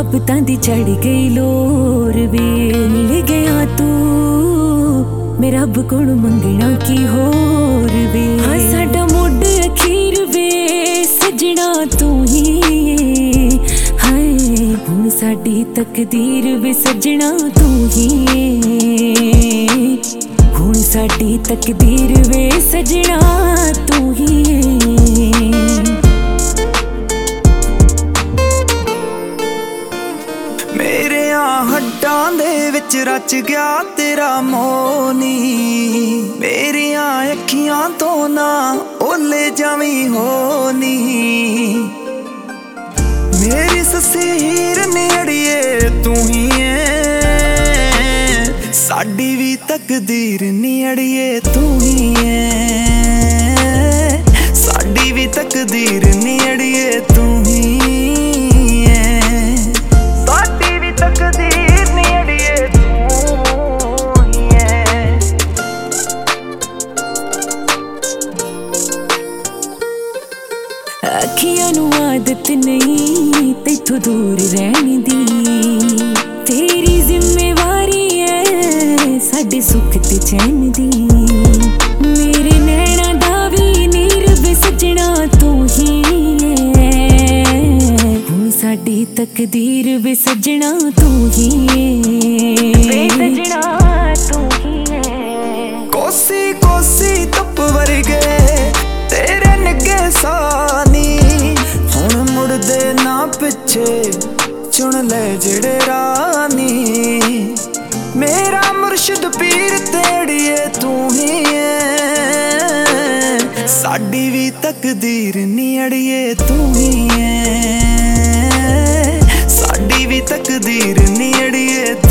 मोहब्बतां दी चढ़ गई लोर वे, मिल गया तू मेरा रब कोल मंगना की होर वे। हाँ साडा मुड अखीर वे सजना तू ही, हाय हुण साडी तकदीर वे सजना तू ही, हुण साडी तकदीर वे सजना तू ही। हड्डां दे विच रच गया तेरा मोनी, मेरियां अखियां तो ना ओले जावी होनी। मेरी ससी हीर नेड़िए तू ही है, साडी भी तकदीर नेड़िए तू ही है, साडी भी तकदीर नेड़िए तू ही है, साडी भी तकदीर अखियां नू आदत नहीं तैथों दूर रहने दी, तेरी जिम्मेवारी है साडे सुख ते चैन दी। मेरे नैना दा वी नीर वे सजना तू ही है, हुण साडी तकदीर वे सजना तू ही है, सजना तू ही है। कोसी कोसी धुप वर्गे तेरे निगे सानी, हुण मुड़दे ना पिछे चुन ले जेड़े रानी। मेरा मुर्शिद पीर तेड़िए तू ही है, साडी भी तकदीर नेड़िए तू ही है, साडी भी तकदीर नेड़िए